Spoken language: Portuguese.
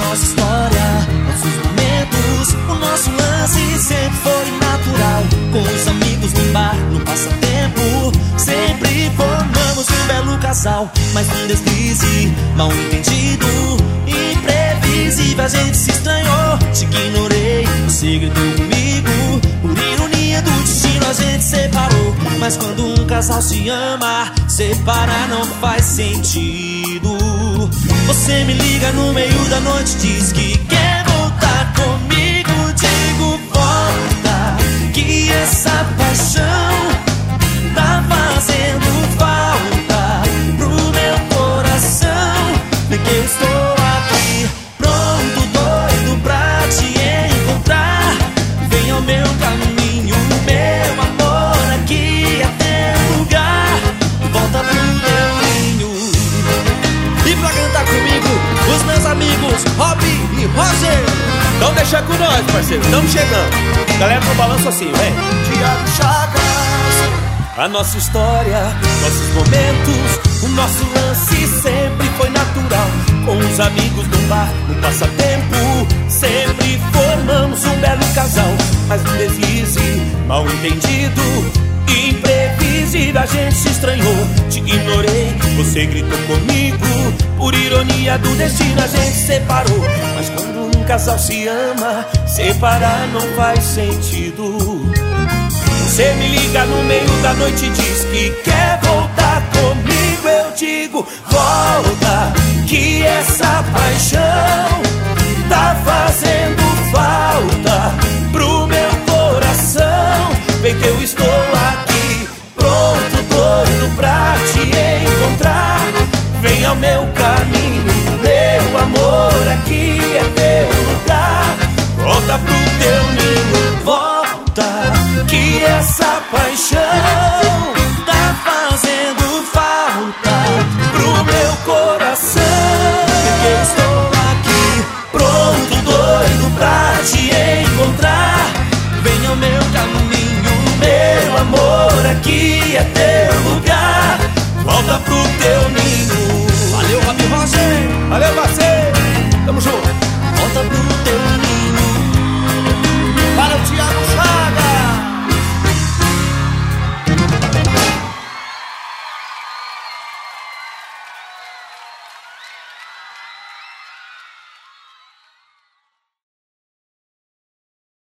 nossa história, nossos momentos, o nosso lance sempre foi natural. Com os amigos no bar, no passatempo, sempre formamos um belo casal. Mas num deslize, mal entendido, imprevisível, a gente se estranhou. Te ignorei, você gritou comigo, por ironia do destino a gente separou. Mas quando um casal se ama, separar não faz sentido. Você me liga no meio da noite, diz que quer voltar comigo. Digo, volta, que essa paixão tá fazendo falta pro meu coração. Vem que eu estou aqui, pronto, doido pra te encontrar. Vem ao meu caminho, meu amor, aqui é teu lugar. Volta pro teu ninho. E pra cantar comigo, os meus amigos Rob e Roger. Então deixa com nós, parceiro, estamos chegando. Galera no balanço assim, vem. Thiago Chagas. A nossa história, nossos momentos, o nosso lance sempre foi natural. Com os amigos no bar, no passatempo, sempre formamos um belo casal. Mas um deslize, mal entendido, imprevisível, a gente se estranhou. Te ignorei, você gritou comigo, por ironia do destino a gente separou. Mas quando um casal se ama, separar não faz sentido. Você me liga no meio da noite e diz que quer voltar comigo. Eu digo, volta, que essa paixão tá fazendo falta pro meu coração. Vem que eu estou aqui, pronto, doido pra te encontrar. Vem ao meu caminho, meu amor, aqui é teu lugar. Volta pro teu ninho, volta, que essa paixão tá fazendo falta pro meu coração. Porque eu estou aqui, pronto, doido pra te encontrar. Vem ao meu caminho, meu amor, aqui é teu lugar. Volta pro teu ninho. Valeu, Rob Roger. Valeu, parceiro, tamo junto.